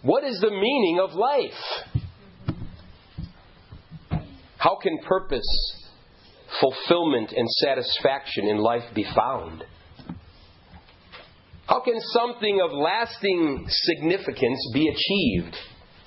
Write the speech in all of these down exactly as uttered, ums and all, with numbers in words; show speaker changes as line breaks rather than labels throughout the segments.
What is the meaning of life? How can purpose, fulfillment, and satisfaction in life be found? How can something of lasting significance be achieved?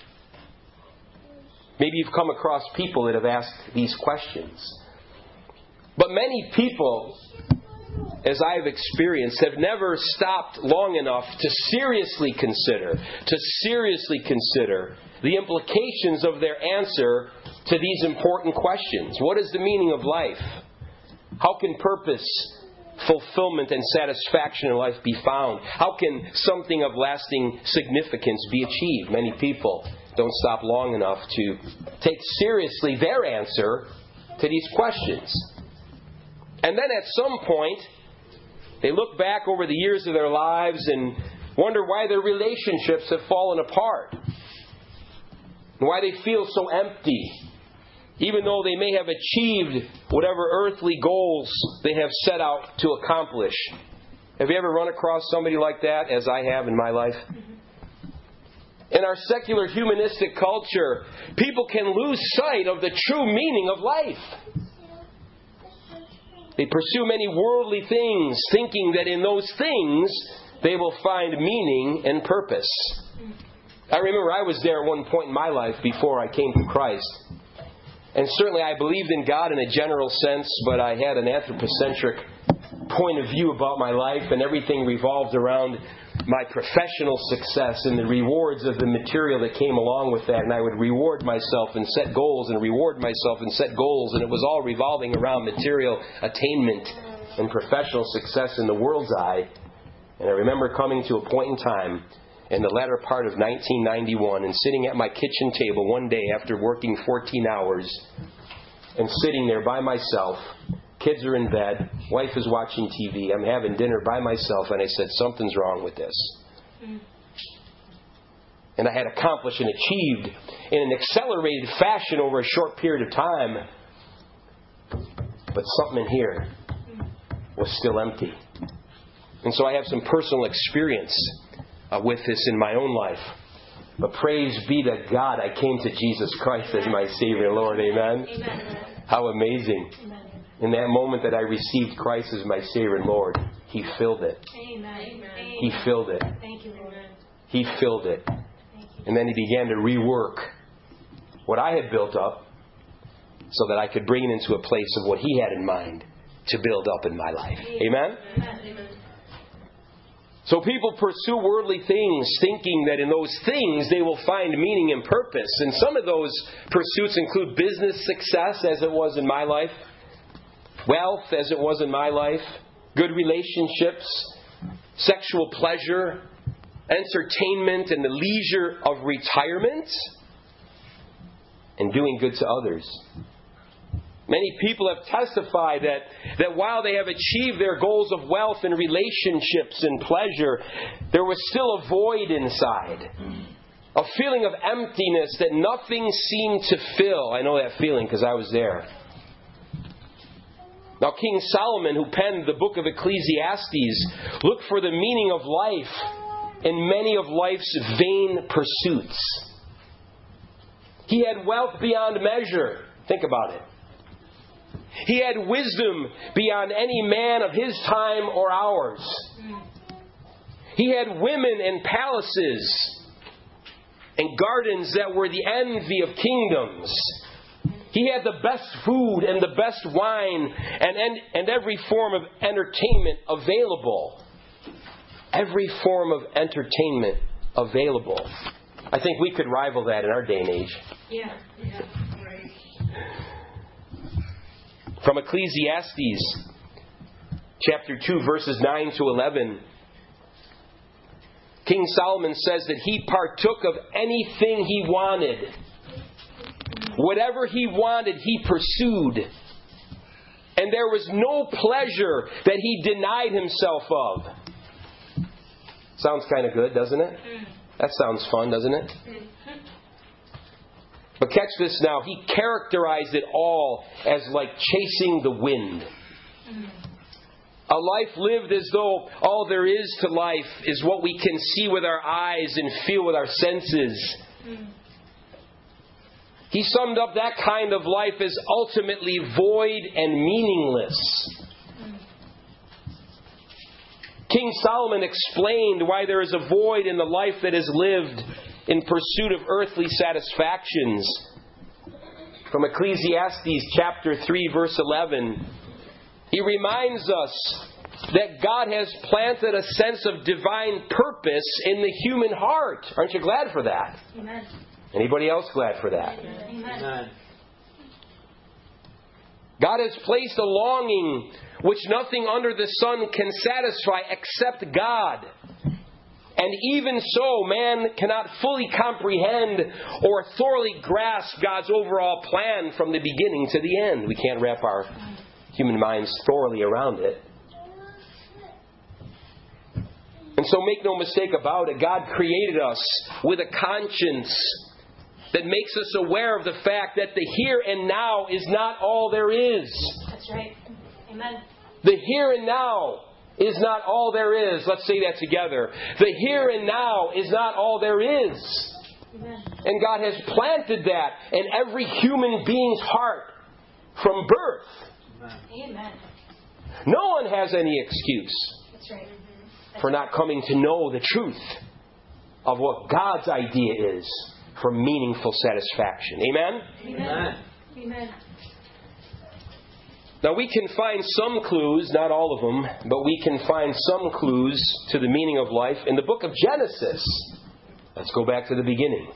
Maybe you've come across people that have asked these questions. But many people, as I have experienced, have never stopped long enough to seriously consider, to seriously consider the implications of their answer to these important questions. What is the meaning of life? How can purpose, fulfillment, and satisfaction in life be found? How can something of lasting significance be achieved? Many people don't stop long enough to take seriously their answer to these questions. And then at some point, they look back over the years of their lives and wonder why their relationships have fallen apart. And why they feel so empty, even though they may have achieved whatever earthly goals they have set out to accomplish. Have you ever run across somebody like that, as I have in my life? In our secular humanistic culture, people can lose sight of the true meaning of life. They pursue many worldly things, thinking that in those things they will find meaning and purpose. I remember I was there at one point in my life before I came to Christ. And certainly I believed in God in a general sense, but I had an anthropocentric point of view about my life, and everything revolved around my professional success and the rewards of the material that came along with that. And I would reward myself and set goals and reward myself and set goals. And it was all revolving around material attainment and professional success in the world's eye. And I remember coming to a point in time in the latter part of nineteen ninety-one and sitting at my kitchen table one day after working fourteen hours and sitting there by myself. Kids are in bed. Wife is watching T V. I'm having dinner by myself. And I said, something's wrong with this. Mm. And I had accomplished and achieved in an accelerated fashion over a short period of time. But something in here was still empty. And so I have some personal experience uh, with this in my own life. But praise be to God, I came to Jesus Christ as my Savior and Lord. Amen? Amen. How amazing. Amen. In that moment that I received Christ as my Savior and Lord, He filled it.
Amen.
He filled it.
Thank you, Lord.
He filled it. And then He began to rework what I had built up so that I could bring it into a place of what He had in mind to build up in my life. Amen?
Amen.
So people pursue worldly things, thinking that in those things they will find meaning and purpose. And some of those pursuits include business success, as it was in my life. Wealth, as it was in my life, good relationships, sexual pleasure, entertainment, and the leisure of retirement, and doing good to others. Many people have testified that, that while they have achieved their goals of wealth and relationships and pleasure, there was still a void inside. A feeling of emptiness that nothing seemed to fill. I know that feeling because I was there. Now, King Solomon, who penned the book of Ecclesiastes, looked for the meaning of life in many of life's vain pursuits. He had wealth beyond measure. Think about it. He had wisdom beyond any man of his time or ours. He had women and palaces and gardens that were the envy of kingdoms. He had the best food and the best wine and, and, and every form of entertainment available. Every form of entertainment available. I think we could rival that in our day and age.
Yeah, yeah, right.
From Ecclesiastes, chapter two, verses nine to eleven, King Solomon says that he partook of anything he wanted. Whatever he wanted, he pursued. And there was no pleasure that he denied himself of. Sounds kind of good, doesn't it? That sounds fun, doesn't it? But catch this now. He characterized it all as like chasing the wind. A life lived as though all there is to life is what we can see with our eyes and feel with our senses. He summed up that kind of life as ultimately void and meaningless. King Solomon explained why there is a void in the life that is lived in pursuit of earthly satisfactions. From Ecclesiastes chapter three, verse eleven, he reminds us that God has planted a sense of divine purpose in the human heart. Aren't you glad for that?
Amen.
Anybody else glad for that?
Amen.
God has placed a longing which nothing under the sun can satisfy except God. And even so, man cannot fully comprehend or thoroughly grasp God's overall plan from the beginning to the end. We can't wrap our human minds thoroughly around it. And so make no mistake about it, God created us with a conscience that makes us aware of the fact that the here and now is not all there is.
That's right. Amen.
The here and now is not all there is. Let's say that together. The here and now is not all there is.
Amen.
And God has planted that in every human being's heart from birth.
Amen.
No one has any excuse
That's right.
for not coming to know the truth of what God's idea is for meaningful satisfaction. Amen?
Amen. Amen.
Now we can find some clues, not all of them, but we can find some clues to the meaning of life in the book of Genesis. Let's go back to the beginning.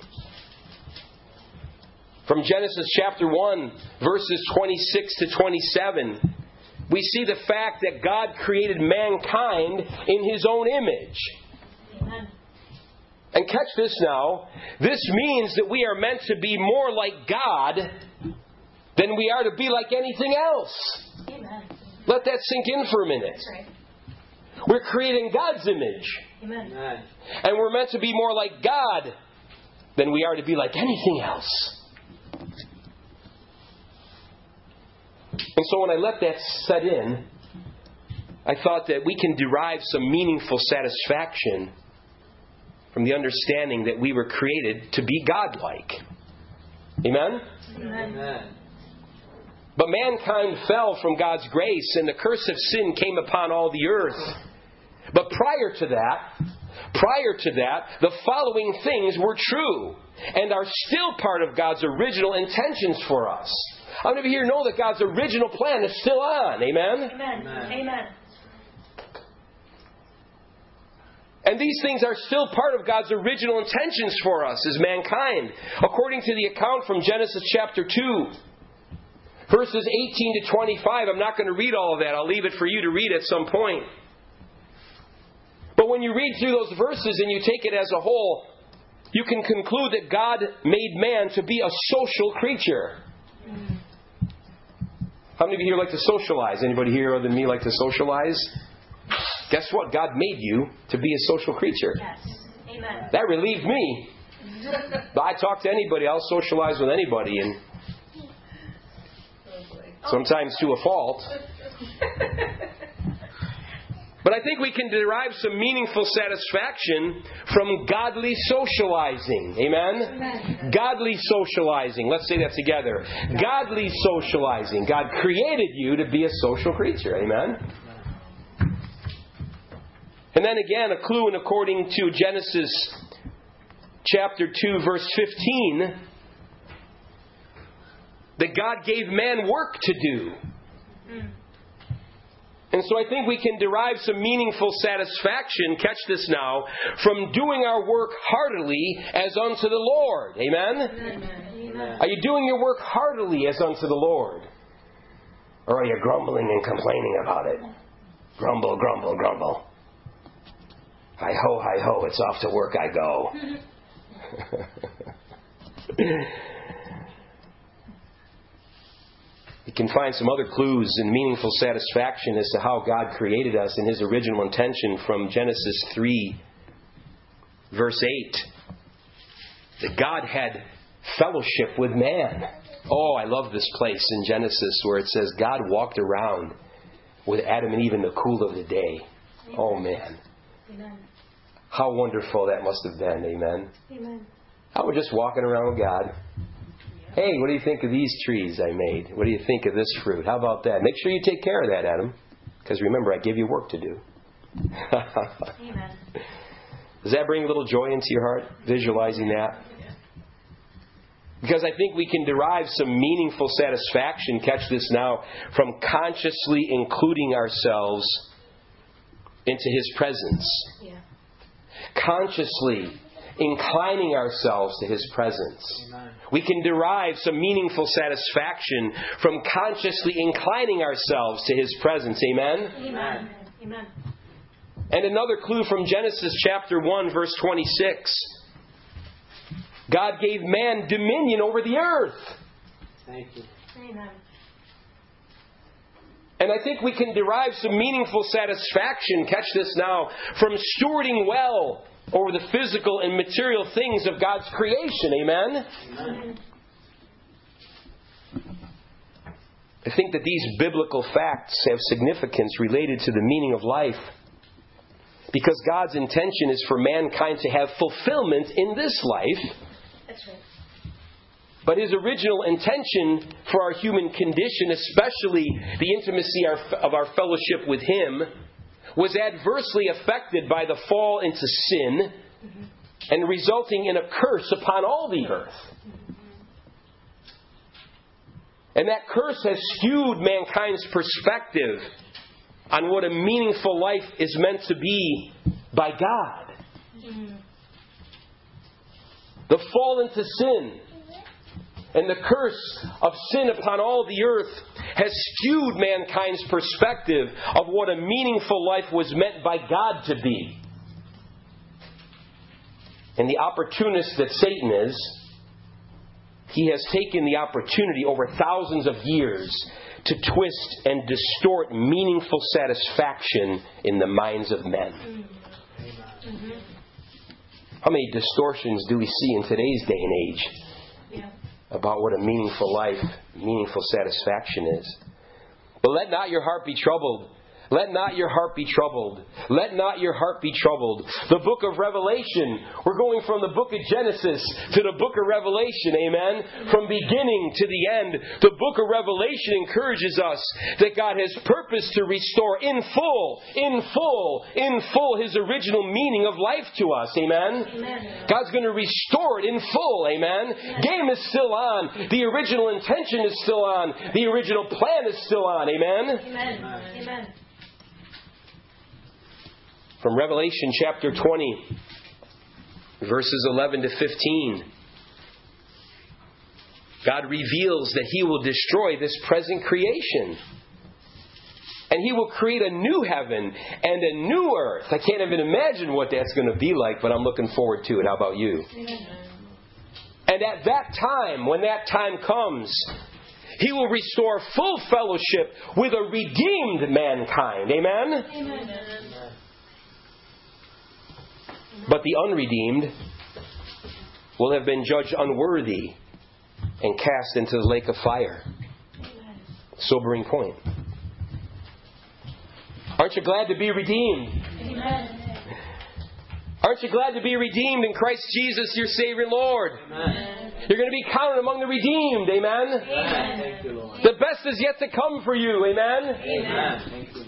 From Genesis chapter one, verses twenty-six to twenty-seven, we see the fact that God created mankind in His own image.
Amen.
And catch this now. This means that we are meant to be more like God than we are to be like anything else.
Amen.
Let that sink in for a minute.
That's right.
We're creating God's image.
Amen.
And we're meant to be more like God than we are to be like anything else. And so when I let that set in, I thought that we can derive some meaningful satisfaction from the understanding that we were created to be God-like. Amen?
Amen.
But mankind fell from God's grace, and the curse of sin came upon all the earth. But prior to that, prior to that, the following things were true and are still part of God's original intentions for us. How many of you here know that God's original plan is still on? Amen?
Amen. Amen. Amen.
And these things are still part of God's original intentions for us as mankind. According to the account from Genesis chapter two, verses eighteen to twenty-five, I'm not going to read all of that. I'll leave it for you to read at some point. But when you read through those verses and you take it as a whole, you can conclude that God made man to be a social creature. How many of you here like to socialize? Anybody here other than me like to socialize? Guess what? God made you to be a social creature.
Yes. Amen.
That relieved me. But I talk to anybody, I'll socialize with anybody, and sometimes to a fault. But I think we can derive some meaningful satisfaction from godly socializing. Amen?
Amen.
Godly socializing. Let's say that together. Godly socializing. God created you to be a social creature. Amen? And then again, a clue, and according to Genesis chapter two, verse fifteen, that God gave man work to do.
Mm.
And so I think we can derive some meaningful satisfaction, catch this now, from doing our work heartily as unto the Lord. Amen?
Amen.
Are you doing your work heartily as unto the Lord? Or are you grumbling and complaining about it? Grumble, grumble, grumble. Hi-ho, hi-ho, it's off to work I go. You can find some other clues and meaningful satisfaction as to how God created us in His original intention from Genesis three, verse eight. That God had fellowship with man. Oh, I love this place in Genesis where it says God walked around with Adam and Eve in the cool of the day.
Amen.
Oh man.
Amen.
How wonderful that must have been. Amen.
Amen.
I was just walking around with God. Hey, what do you think of these trees I made? What do you think of this fruit? How about that? Make sure you take care of that, Adam. Because remember, I give you work to do.
Amen.
Does that bring a little joy into your heart, visualizing that? Because I think we can derive some meaningful satisfaction, catch this now, from consciously including ourselves into His presence.
Yeah.
Consciously inclining ourselves to His presence.
Amen.
We can derive some meaningful satisfaction from consciously inclining ourselves to His presence. Amen?
Amen. Amen.
And another clue from Genesis chapter one, verse twenty-six. God gave man dominion over the earth.
Thank you.
Amen.
And I think we can derive some meaningful satisfaction, catch this now, from stewarding well over the physical and material things of God's creation. Amen?
Amen.
I think that these biblical facts have significance related to the meaning of life. Because God's intention is for mankind to have fulfillment in this life.
That's right.
But His original intention for our human condition, especially the intimacy of our fellowship with Him, was adversely affected by the fall into sin mm-hmm. and resulting in a curse upon all the earth. Mm-hmm. And that curse has skewed mankind's perspective on what a meaningful life is meant to be by God.
Mm-hmm.
The fall into sin and the curse of sin upon all the earth has skewed mankind's perspective of what a meaningful life was meant by God to be. And the opportunist that Satan is, he has taken the opportunity over thousands of years to twist and distort meaningful satisfaction in the minds of men.
Mm-hmm.
How many distortions do we see in today's day and age
Yeah.
about what a meaningful life, meaningful satisfaction is? But let not your heart be troubled. Let not your heart be troubled. Let not your heart be troubled. The book of Revelation. We're going from the book of Genesis to the book of Revelation. Amen? From beginning to the end. The book of Revelation encourages us that God has purpose to restore in full, in full, in full His original meaning of life to us. Amen?
Amen.
God's going to restore it in full. Amen? Game is still on. The original intention is still on. The original plan is still on. Amen?
Amen. Amen.
From Revelation chapter twenty, verses eleven to fifteen. God reveals that He will destroy this present creation. And He will create a new heaven and a new earth. I can't even imagine what that's going to be like, but I'm looking forward to it. How about you? And at that time, when that time comes, He will restore full fellowship with a redeemed mankind. Amen?
Amen.
But the unredeemed will have been judged unworthy and cast into the lake of fire. Sobering point. Aren't you glad to be redeemed?
Amen.
Aren't you glad to be redeemed in Christ Jesus, your Savior and Lord?
Amen.
You're going to be counted among the redeemed. Amen?
Amen.
Thank you, Lord.
The best is yet to come for you. Amen?
Amen. Thank you, Lord.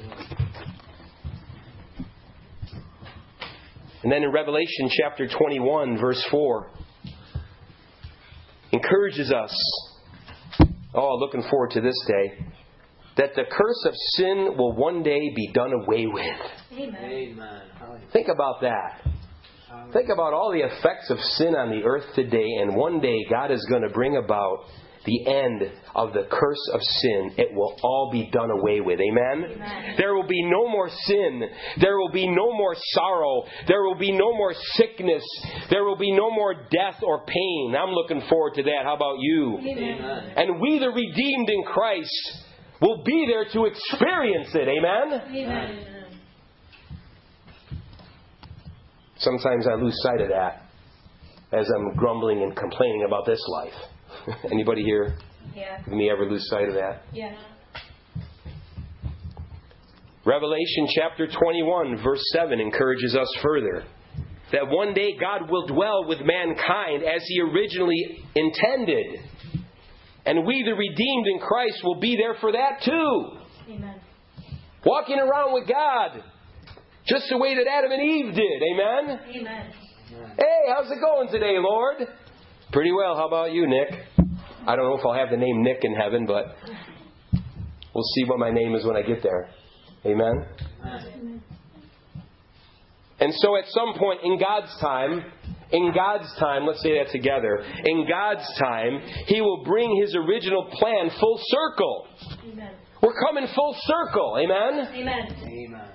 And then in Revelation chapter twenty-one, verse four, encourages us, oh, looking forward to this day, that the curse of sin will one day be done away with.
Amen.
Amen. Hallelujah.
Think about that. Think about all the effects of sin on the earth today, and one day God is going to bring about the end of the curse of sin. It will all be done away with. Amen?
Amen.
There will be no more sin. There will be no more sorrow. There will be no more sickness. There will be no more death or pain. I'm looking forward to that. How about you?
Amen.
And we, the redeemed in Christ, will be there to experience it. Amen?
Amen.
Sometimes I lose sight of that as I'm grumbling and complaining about this life. Anybody here?
Yeah.
Me ever lose sight of that?
Yeah.
Revelation chapter twenty-one, verse seven encourages us further that one day God will dwell with mankind as He originally intended. And we, the redeemed in Christ, will be there for that too.
Amen.
Walking around with God, just the way that Adam and Eve did. Amen?
Amen.
Hey, how's it going today, Lord? Pretty well. How about you, Nick? I don't know if I'll have the name Nick in heaven, but we'll see what my name is when I get there. Amen?
Amen.
And so at some point in God's time, in God's time, let's say that together, in God's time, He will bring His original plan full circle.
Amen.
We're coming full circle. Amen?
Amen.
Amen.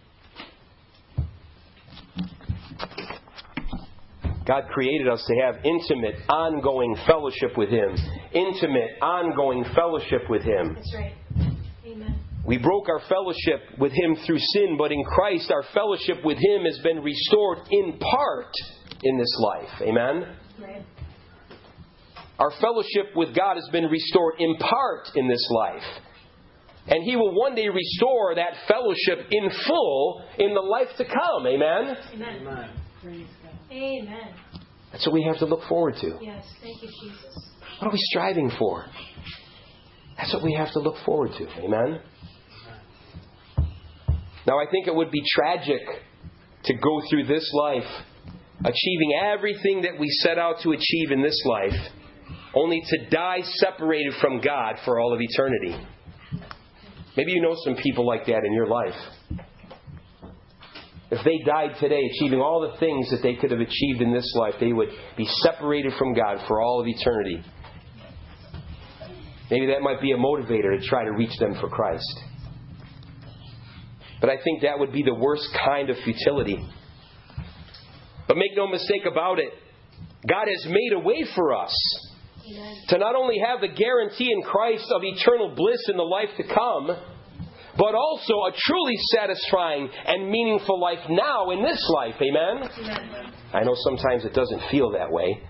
God created us to have intimate, ongoing fellowship with Him. Intimate, ongoing fellowship with Him.
That's right. Amen.
We broke our fellowship with Him through sin, but in Christ our fellowship with Him has been restored in part in this life. Amen?
Right.
Our fellowship with God has been restored in part in this life. And He will one day restore that fellowship in full in the life to come. Amen?
Amen.
Amen.
Amen.
That's what we have to look forward to.
Yes. Thank you, Jesus.
What are we striving for? That's what we have to look forward to. Amen? Now, I think it would be tragic to go through this life achieving everything that we set out to achieve in this life, only to die separated from God for all of eternity. Maybe you know some people like that in your life. If they died today achieving all the things that they could have achieved in this life, they would be separated from God for all of eternity. Maybe that might be a motivator to try to reach them for Christ. But I think that would be the worst kind of futility. But make no mistake about it, God has made a way for us
Amen.
to not only have the guarantee in Christ of eternal bliss in the life to come, but also a truly satisfying and meaningful life now in this life. Amen?
Amen.
I know sometimes it doesn't feel that way.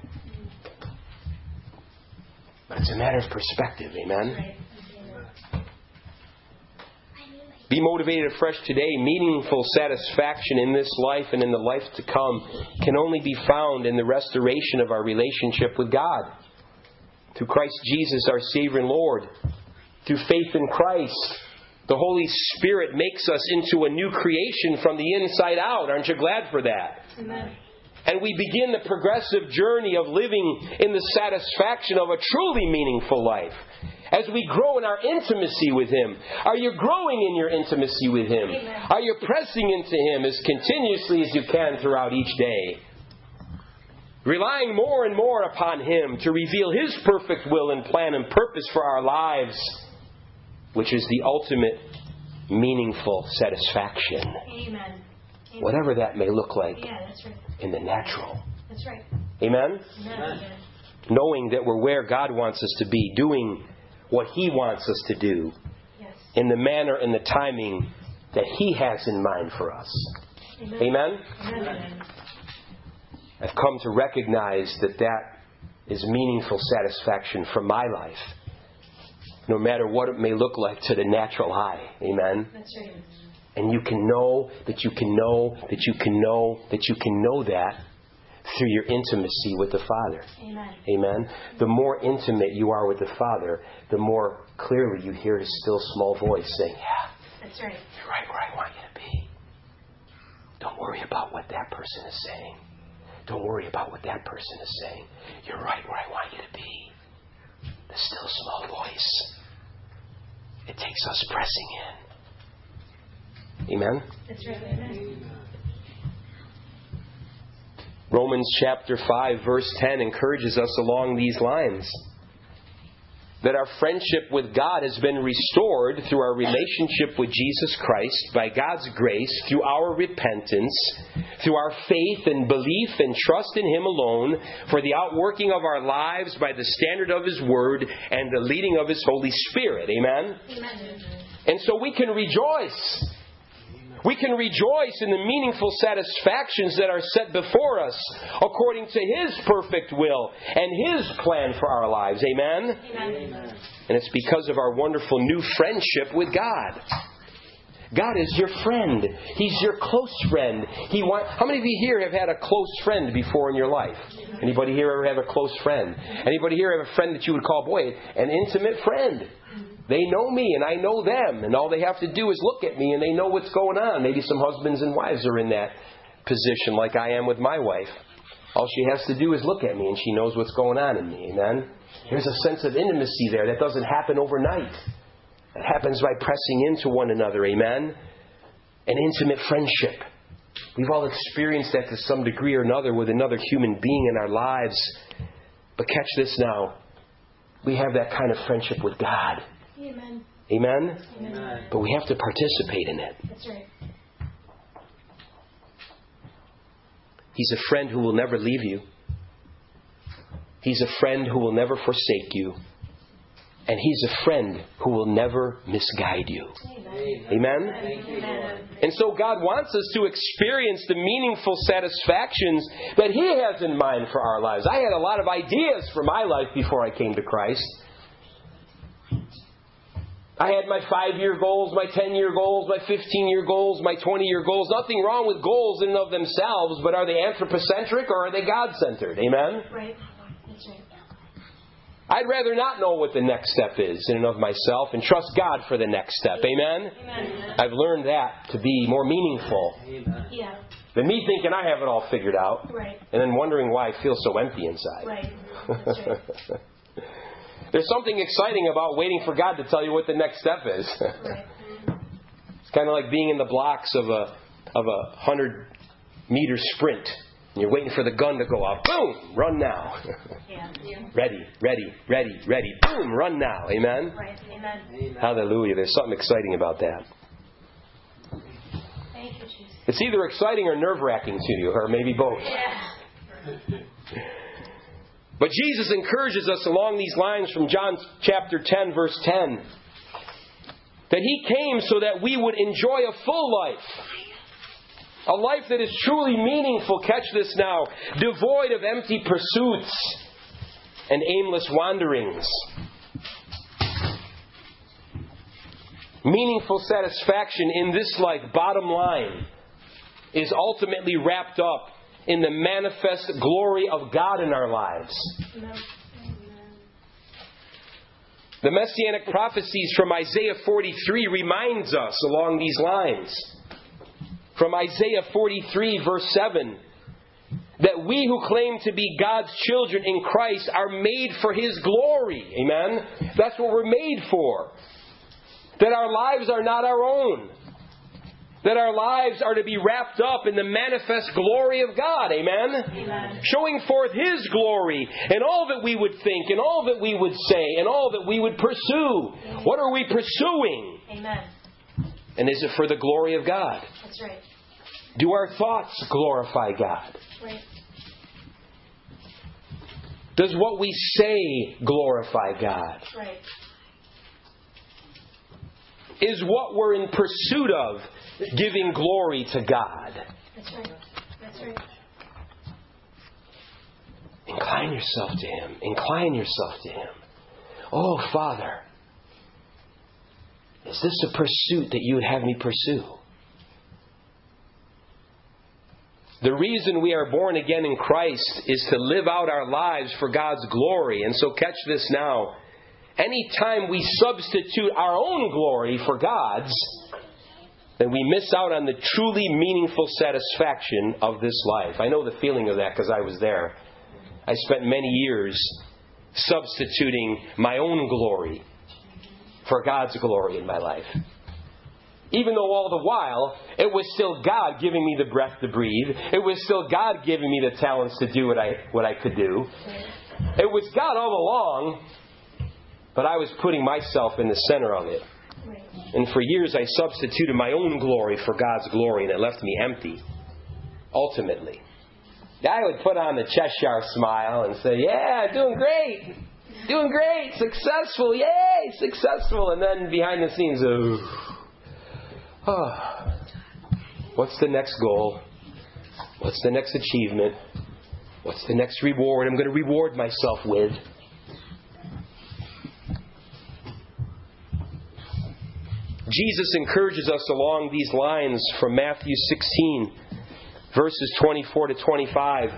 But it's a matter of perspective. Amen?
Right.
Be motivated afresh today. Meaningful satisfaction in this life and in the life to come can only be found in the restoration of our relationship with God. Through Christ Jesus, our Savior and Lord. Through faith in Christ. The Holy Spirit makes us into a new creation from the inside out. Aren't you glad for that?
Amen.
And we begin the progressive journey of living in the satisfaction of a truly meaningful life. As we grow in our intimacy with Him. Are you growing in your intimacy with Him?
Amen.
Are you pressing into Him as continuously as you can throughout each day? Relying more and more upon Him to reveal His perfect will and plan and purpose for our lives, which is the ultimate meaningful satisfaction.
Amen. Amen.
Whatever that may look like
Yeah, that's right.
in the natural.
That's right.
Amen?
Amen. Amen.
Knowing that we're where God wants us to be, doing what He wants us to do
Yes.
in the manner and the timing that He has in mind for us.
Amen.
Amen?
Amen.
I've come to recognize that that is meaningful satisfaction for my life, no matter what it may look like to the natural eye. Amen?
That's right.
And you can know that you can know that you can know that you can know that through your intimacy with the Father.
Amen.
Amen? The more intimate you are with the Father, the more clearly you hear His still small voice saying, yeah,
That's right.
you're right where I want you to be. Don't worry about what that person is saying. Don't worry about what that person is saying. You're right where I want you to be. The still small voice. It takes us pressing in. Amen?
That's right. Amen.
Romans chapter five, verse ten encourages us along these lines. That our friendship with God has been restored through our relationship with Jesus Christ by God's grace, through our repentance, through our faith and belief and trust in Him alone, for the outworking of our lives by the standard of His Word and the leading of His Holy Spirit. Amen?
Amen.
And so we can rejoice. We can rejoice in the meaningful satisfactions that are set before us according to His perfect will and His plan for our lives. Amen?
Amen.
And it's because of our wonderful new friendship with God. God is your friend. He's your close friend. He want, how many of you here have had a close friend before in your life? Anybody here ever have a close friend? Anybody here have a friend that you would call, boy, an intimate friend? They know me and I know them, and all they have to do is look at me and they know what's going on. Maybe some husbands and wives are in that position like I am with my wife. All she has to do is look at me and she knows what's going on in me. Amen? There's a sense of intimacy there that doesn't happen overnight. It happens by pressing into one another. Amen? An intimate friendship. We've all experienced that to some degree or another with another human being in our lives. But catch this now. We have that kind of friendship with God.
Amen.
Amen?
Amen.
But we have to participate in it.
That's right.
He's a friend who will never leave you. He's a friend who will never forsake you. And He's a friend who will never misguide you.
Amen.
Amen?
Thank you, Lord.
And so God wants us to experience the meaningful satisfactions that He has in mind for our lives. I had a lot of ideas for my life before I came to Christ. I had my five-year goals, my ten-year goals, my fifteen-year goals, my twenty-year goals. Nothing wrong with goals in and of themselves, but are they anthropocentric or are they God-centered? Amen?
Right. That's right.
I'd rather not know what the next step is in and of myself and trust God for the next step. Amen?
Amen.
I've learned that to be more meaningful
Amen.
Yeah.
than me thinking I have it all figured out
Right.
and then wondering why I feel so empty inside.
Right. That's right.
There's something exciting about waiting for God to tell you what the next step is.
Right.
It's kind of like being in the blocks of a of a hundred meter sprint. And you're waiting for the gun to go off. Boom! Run now.
Yeah. Yeah.
Ready, ready, ready, ready. Boom! Run now. Amen?
Right. Amen.
Amen.
Hallelujah. There's something exciting about that.
Thank you, Jesus.
It's either exciting or nerve-wracking to you, or maybe both.
Yeah.
But Jesus encourages us along these lines from John chapter ten, verse ten, that He came so that we would enjoy a full life. A life that is truly meaningful, catch this now, devoid of empty pursuits and aimless wanderings. Meaningful satisfaction in this life, bottom line, is ultimately wrapped up in the manifest glory of God in our lives.
Amen.
The Messianic prophecies from Isaiah forty-three reminds us along these lines. From Isaiah forty-three, verse seven, that we who claim to be God's children in Christ are made for His glory. Amen? That's what we're made for. That our lives are not our own. That our lives are to be wrapped up in the manifest glory of God. Amen?
Amen.
Showing forth His glory in all that we would think, in all that we would say, in all that we would pursue. What are we pursuing?
Amen.
And is it for the glory of God?
That's right.
Do our thoughts glorify God?
Right.
Does what we say glorify God?
Right.
Is what we're in pursuit of giving glory to God?
That's right. That's right.
Incline yourself to Him. Incline yourself to Him. Oh, Father, is this a pursuit that You would have me pursue? The reason we are born again in Christ is to live out our lives for God's glory. And so catch this now. Anytime we substitute our own glory for God's, then we miss out on the truly meaningful satisfaction of this life. I know the feeling of that because I was there. I spent many years substituting my own glory for God's glory in my life. Even though all the while, it was still God giving me the breath to breathe. It was still God giving me the talents to do what I what I could do. It was God all along, but I was putting myself in the center of it.
Right.
And for years I substituted my own glory for God's glory, and it left me empty, ultimately. I would put on the Cheshire smile and say, yeah, doing great. Doing great. Successful. Yay, successful. And then behind the scenes, oh, oh, what's the next goal? What's the next achievement? What's the next reward I'm going to reward myself with? Jesus encourages us along these lines from Matthew sixteen, verses twenty-four to twenty-five.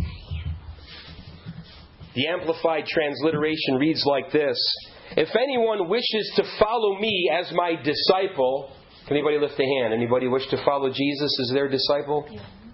The Amplified Transliteration reads like this: If anyone wishes to follow me as my disciple, can anybody lift a hand? Anybody wish to follow Jesus as their disciple?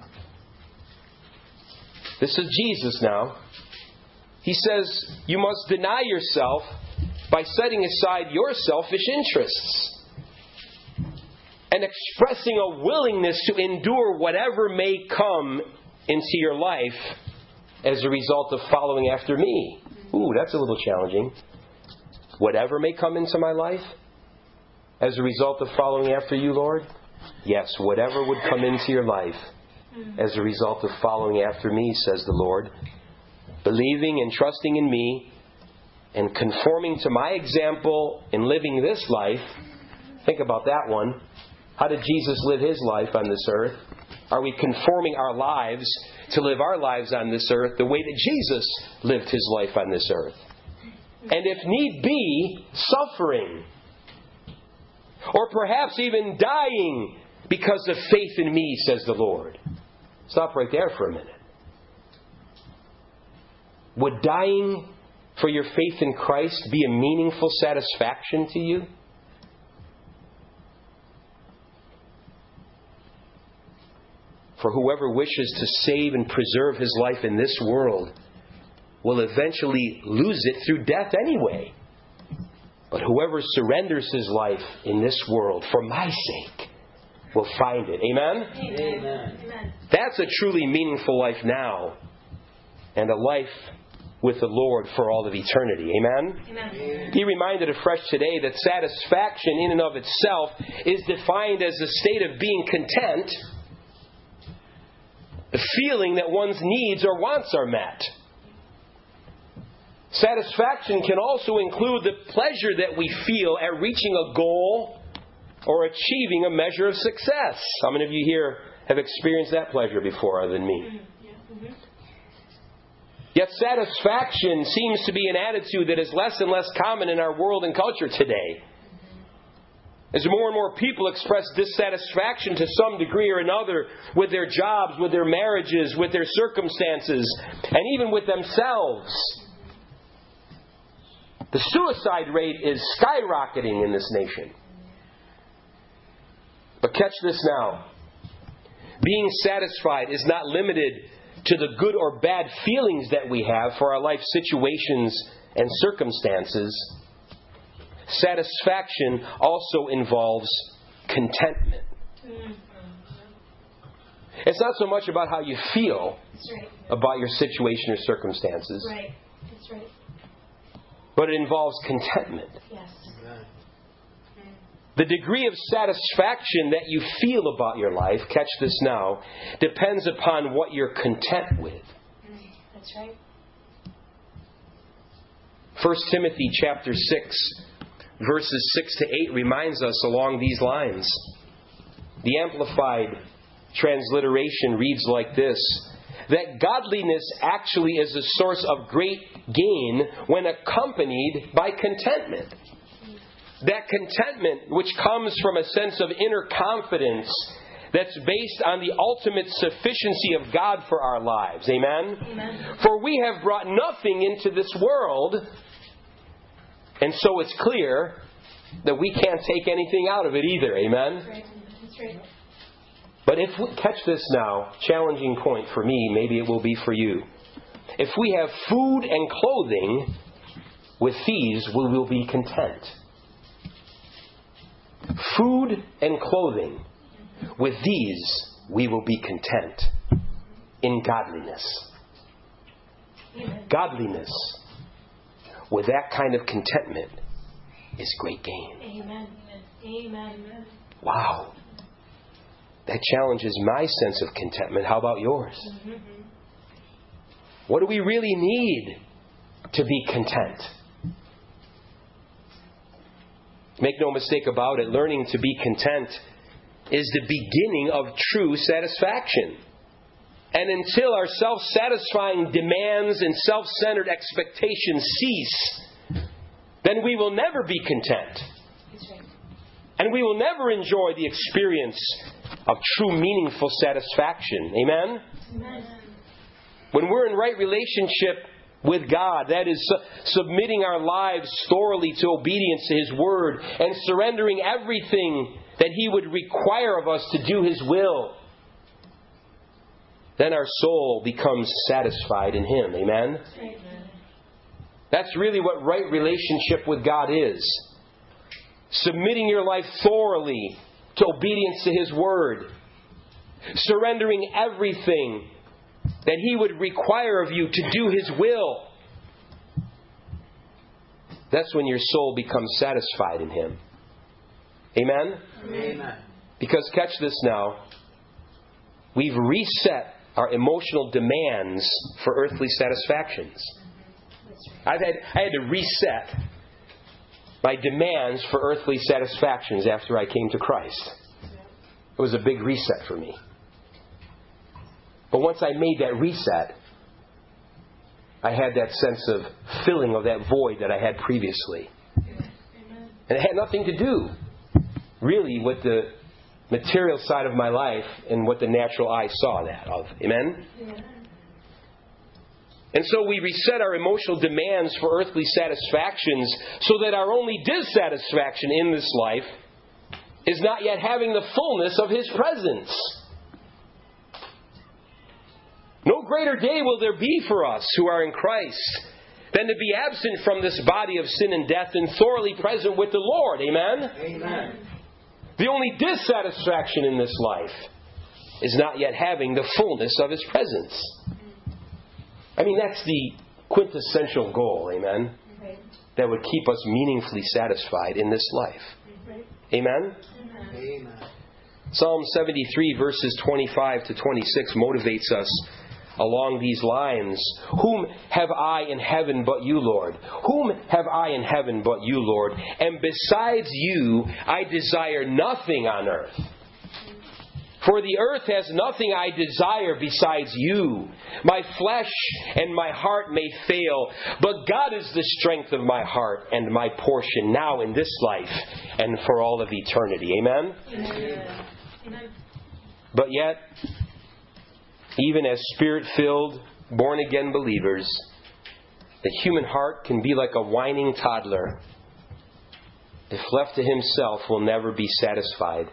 This is Jesus now. He says, you must deny yourself by setting aside your selfish interests and expressing a willingness to endure whatever may come into your life as a result of following after me. Ooh, that's a little challenging. Whatever may come into my life as a result of following after you, Lord? Yes, whatever would come into your life as a result of following after me, says the Lord. Believing and trusting in me and conforming to my example in living this life. Think about that one. How did Jesus live His life on this earth? Are we conforming our lives to live our lives on this earth the way that Jesus lived His life on this earth? And if need be, suffering. Or perhaps even dying because of faith in me, says the Lord. Stop right there for a minute. Would dying for your faith in Christ be a meaningful satisfaction to you? For whoever wishes to save and preserve his life in this world will eventually lose it through death anyway. But whoever surrenders his life in this world for my sake will find it. Amen?
Amen.
Amen.
That's a truly meaningful life now, and a life with the Lord for all of eternity. Amen?
Amen.
Be reminded afresh today that satisfaction in and of itself is defined as a state of being content, the feeling that one's needs or wants are met. Satisfaction can also include the pleasure that we feel at reaching a goal or achieving a measure of success. How many of you here have experienced that pleasure before other than me? Yet satisfaction seems to be an attitude that is less and less common in our world and culture today. As more and more people express dissatisfaction to some degree or another with their jobs, with their marriages, with their circumstances, and even with themselves. The suicide rate is skyrocketing in this nation. But catch this now. Being satisfied is not limited to the good or bad feelings that we have for our life situations and circumstances. Satisfaction also involves contentment. It's not so much about how you feel
Right.
about your situation or circumstances,
Right. That's right.
but it involves contentment.
Yes.
The degree of satisfaction that you feel about your life, catch this now, depends upon what you're content with.
That's right.
First Timothy chapter six, verses six to eight reminds us along these lines. The Amplified Transliteration reads like this: that godliness actually is a source of great gain when accompanied by contentment. That contentment which comes from a sense of inner confidence that's based on the ultimate sufficiency of God for our lives. Amen?
Amen.
For we have brought nothing into this world, and so it's clear that we can't take anything out of it either. Amen?
That's right. That's right.
But if we catch this now, challenging point for me, maybe it will be for you. If we have food and clothing, with these we will be content. Food and clothing, with these we will be content in godliness.
Amen.
Godliness with that kind of contentment is great gain.
Amen. Amen.
Wow. That challenges my sense of contentment. How about yours?
Mm-hmm.
What do we really need to be content? Make no mistake about it, learning to be content is the beginning of true satisfaction. And until our self-satisfying demands and self-centered expectations cease, then we will never be content.
That's right.
And And we will never enjoy the experience of true meaningful satisfaction. Amen?
Amen.
When we're in right relationship with God, that is su- submitting our lives thoroughly to obedience to His Word and surrendering everything that He would require of us to do His will, then our soul becomes satisfied in Him. Amen?
Amen.
That's really what right relationship with God is. Submitting your life thoroughly to obedience to His Word. Surrendering everything that He would require of you to do His will. That's when your soul becomes satisfied in Him. Amen?
Amen.
Because catch this now. We've reset our emotional demands for earthly satisfactions. I've had, I had to reset my demands for earthly satisfactions after I came to Christ. It was a big reset for me. But once I made that reset, I had that sense of filling of that void that I had previously. And it had nothing to do, really, with the material side of my life and what the natural eye saw that of. Amen? And so we reset our emotional demands for earthly satisfactions so that our only dissatisfaction in this life is not yet having the fullness of His presence. No greater day will there be for us who are in Christ than to be absent from this body of sin and death and thoroughly present with the Lord. Amen?
Amen.
The only dissatisfaction in this life is not yet having the fullness of His presence. I mean, that's the quintessential goal, amen,
Right.
that would keep us meaningfully satisfied in this life.
Right.
Amen?
Amen.
Amen.
Psalm seventy-three, verses twenty-five to twenty-six motivates us along these lines. Whom have I in heaven but you, Lord? Whom have I in heaven but you, Lord? And besides you, I desire nothing on earth. For the earth has nothing I desire besides you. My flesh and my heart may fail, but God is the strength of my heart and my portion now in this life and for all of eternity. Amen?
Amen. Amen.
But yet, even as Spirit-filled, born-again believers, the human heart can be like a whining toddler. If left to himself, will never be satisfied.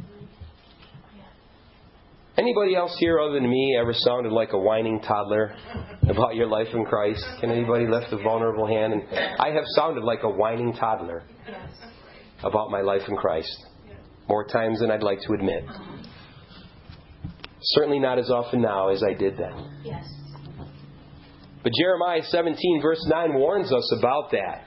Anybody else here other than me ever sounded like a whining toddler about your life in Christ? Can anybody lift a vulnerable hand? And I have sounded like a whining toddler about my life in Christ. More times than I'd like to admit. Certainly not as often now as I did then.
Yes.
But Jeremiah seventeen verse nine warns us about that.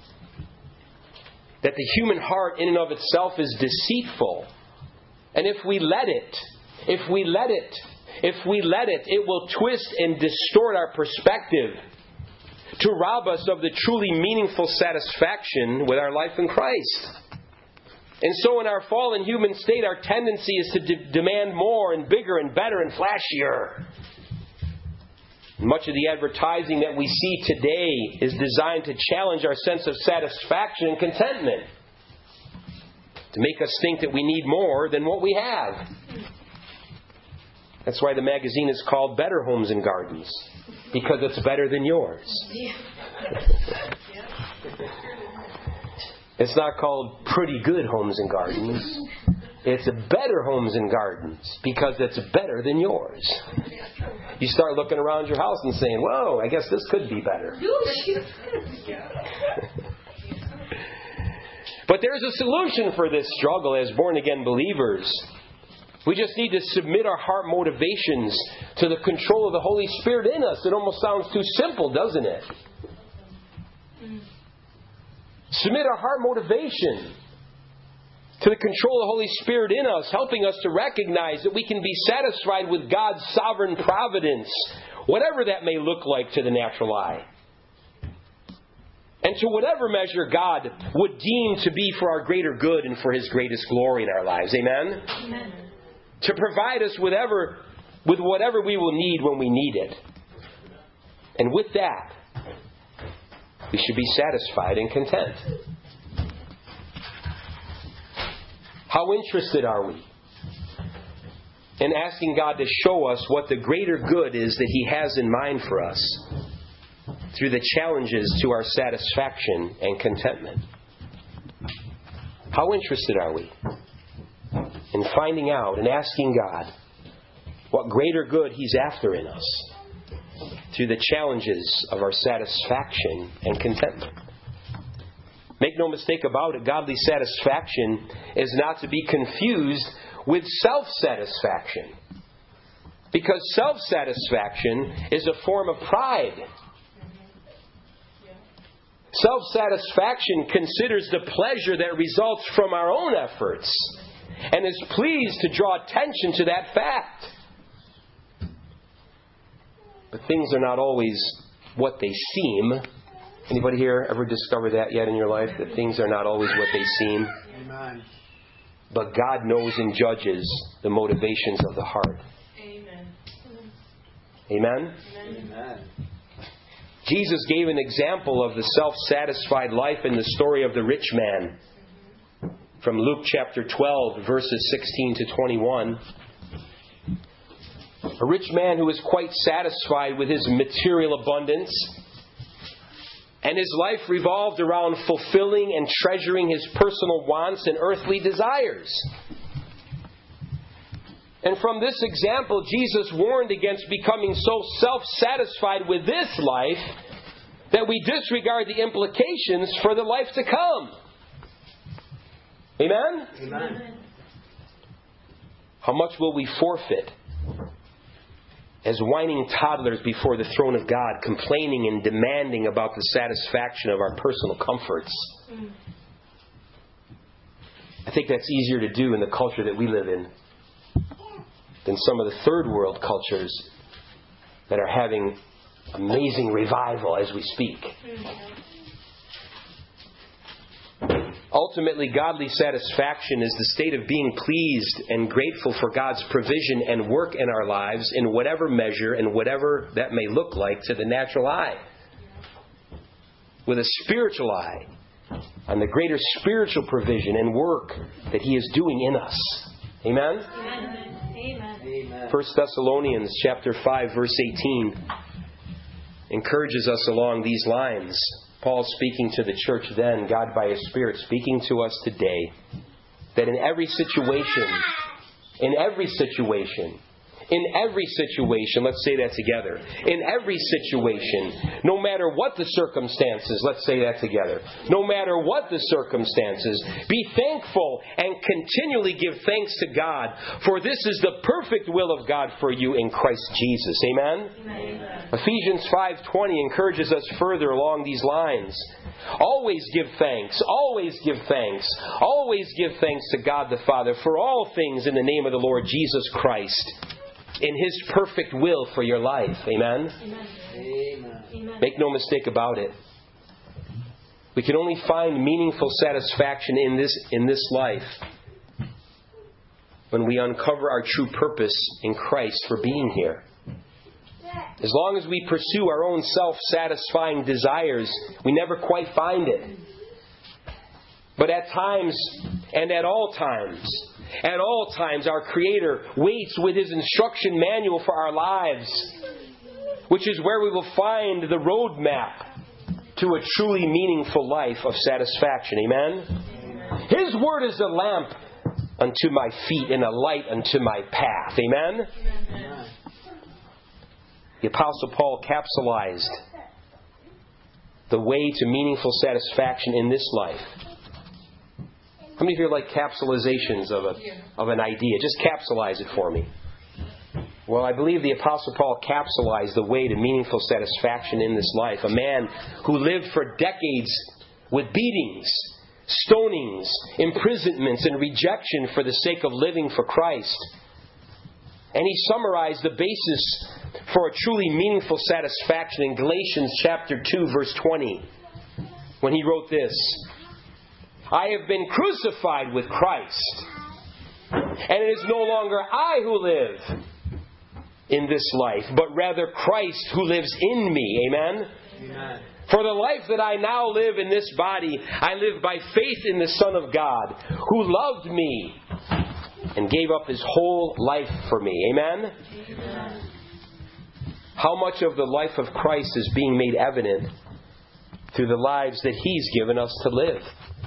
That the human heart in and of itself is deceitful. And if we let it, if we let it, if we let it, it will twist and distort our perspective to rob us of the truly meaningful satisfaction with our life in Christ. And so in our fallen human state, our tendency is to de- demand more and bigger and better and flashier. Much of the advertising that we see today is designed to challenge our sense of satisfaction and contentment. To make us think that we need more than what we have. That's why the magazine is called Better Homes and Gardens. Because it's better than yours. It's not called Pretty Good Homes and Gardens. It's Better Homes and Gardens because it's better than yours. You start looking around your house and saying, whoa, I guess this could be better. But there's a solution for this struggle as born-again believers. We just need to submit our heart motivations to the control of the Holy Spirit in us. It almost sounds too simple, doesn't it? Submit our heart motivation to the control of the Holy Spirit in us, helping us to recognize that we can be satisfied with God's sovereign providence, whatever that may look like to the natural eye. And to whatever measure God would deem to be for our greater good and for His greatest glory in our lives. Amen?
Amen.
To provide us with, ever, with whatever we will need when we need it. And with that, we should be satisfied and content. How interested are we in asking God to show us what the greater good is that He has in mind for us through the challenges to our satisfaction and contentment? How interested are we in finding out and asking God what greater good He's after in us through the challenges of our satisfaction and contentment? Make no mistake about it, godly satisfaction is not to be confused with self-satisfaction. Because self-satisfaction is a form of pride. Self-satisfaction considers the pleasure that results from our own efforts and is pleased to draw attention to that fact. But things are not always what they seem. Anybody here ever discovered that yet in your life? That things are not always what they seem?
Amen.
But God knows and judges the motivations of the heart.
Amen.
Amen?
Amen.
Jesus gave an example of the self-satisfied life in the story of the rich man. From Luke chapter twelve, verses sixteen to twenty-one. A rich man who was quite satisfied with his material abundance, and his life revolved around fulfilling and treasuring his personal wants and earthly desires. And from this example, Jesus warned against becoming so self-satisfied with this life that we disregard the implications for the life to come. Amen?
Amen.
How much will we forfeit as whining toddlers before the throne of God, complaining and demanding about the satisfaction of our personal comforts? I think that's easier to do in the culture that we live in than some of the third world cultures that are having amazing revival as we speak. Ultimately, godly satisfaction is the state of being pleased and grateful for God's provision and work in our lives in whatever measure and whatever that may look like to the natural eye. With a spiritual eye on the greater spiritual provision and work that He is doing in us. Amen?
Amen. Amen.
First Thessalonians chapter five, verse eighteen encourages us along these lines. Paul speaking to the church then, God by His Spirit speaking to us today, that in every situation, in every situation, in every situation, let's say that together, in every situation, no matter what the circumstances, let's say that together, no matter what the circumstances, be thankful and continually give thanks to God, for this is the perfect will of God for you in Christ Jesus. Amen? Amen. Ephesians five twenty encourages us further along these lines. Always give thanks, always give thanks, always give thanks to God the Father for all things in the name of the Lord Jesus Christ, in His perfect will for your life. Amen?
Amen.
Amen.
Make no mistake about it. We can only find meaningful satisfaction in this, in this life when we uncover our true purpose in Christ for being here. As long as we pursue our own self-satisfying desires, we never quite find it. But at times, and at all times, At all times, our Creator waits with His instruction manual for our lives, which is where we will find the roadmap to a truly meaningful life of satisfaction. Amen? Amen. His Word is a lamp unto my feet and a light unto my path. Amen? Amen. The Apostle Paul capsulized the way to meaningful satisfaction in this life. How many of you like capsulizations of a of an idea? Just capsulize it for me. Well, I believe the Apostle Paul capsulized the way to meaningful satisfaction in this life. A man who lived for decades with beatings, stonings, imprisonments, and rejection for the sake of living for Christ. And he summarized the basis for a truly meaningful satisfaction in Galatians chapter two, verse twenty, when he wrote this: I have been crucified with Christ, and it is no longer I who live in this life, but rather Christ who lives in me. Amen? Amen. For the life that I now live in this body, I live by faith in the Son of God, who loved me and gave up His whole life for me. Amen?
Amen.
How much of the life of Christ is being made evident through the lives that He's given us to live?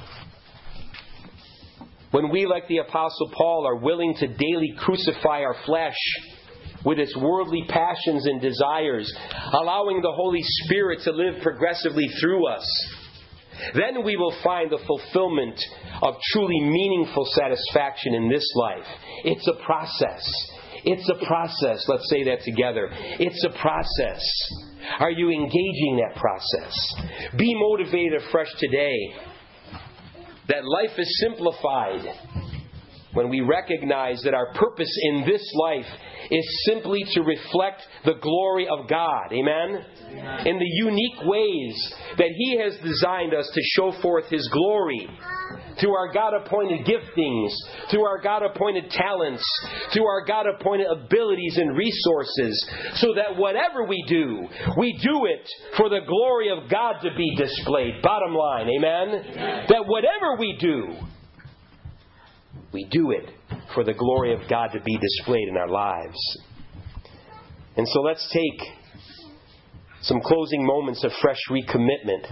When we, like the Apostle Paul, are willing to daily crucify our flesh with its worldly passions and desires, allowing the Holy Spirit to live progressively through us, then we will find the fulfillment of truly meaningful satisfaction in this life. It's a process. It's a process. Let's say that together. It's a process. Are you engaging that process? Be motivated afresh today that life is simplified when we recognize that our purpose in this life is simply to reflect the glory of God. Amen? Amen. In the unique ways that He has designed us to show forth His glory. Through our God-appointed giftings, through our God-appointed talents, through our God-appointed abilities and resources, so that whatever we do, we do it for the glory of God to be displayed. Bottom line, amen? Amen. That whatever we do, we do it for the glory of God to be displayed in our lives. And so let's take some closing moments of fresh recommitment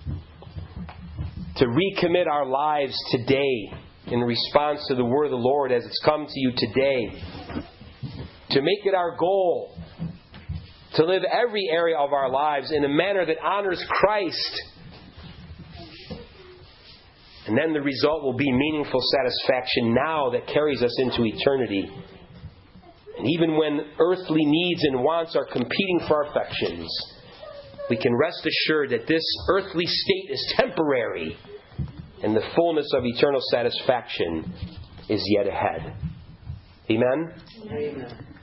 to recommit our lives today in response to the word of the Lord as it's come to you today. To make it our goal to live every area of our lives in a manner that honors Christ. And then the result will be meaningful satisfaction now that carries us into eternity. And even when earthly needs and wants are competing for our affections, we can rest assured that this earthly state is temporary and the fullness of eternal satisfaction is yet ahead. Amen?
Amen.